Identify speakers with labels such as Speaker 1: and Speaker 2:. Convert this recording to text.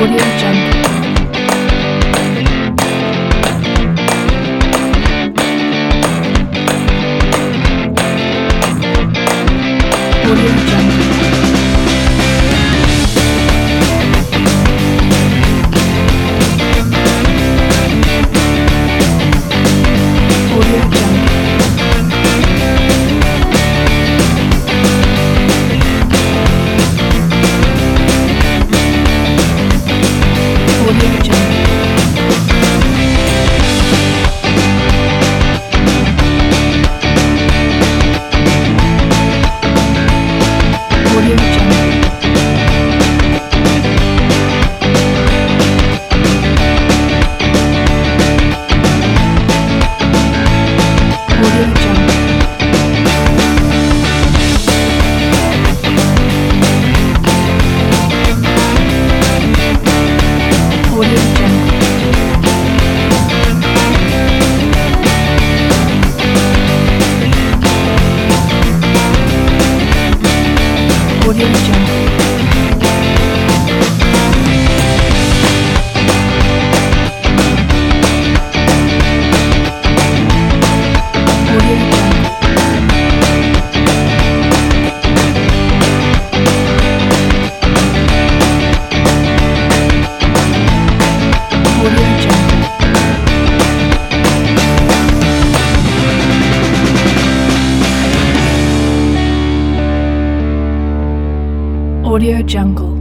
Speaker 1: Audio Jungle. Audio Jungle. Audio Jungle. Audio Jungle. Audio Jungle. Audio Jungle. Audio Jungle. Audio Jungle. Audio Jungle. Audio Jungle. Audio Jungle.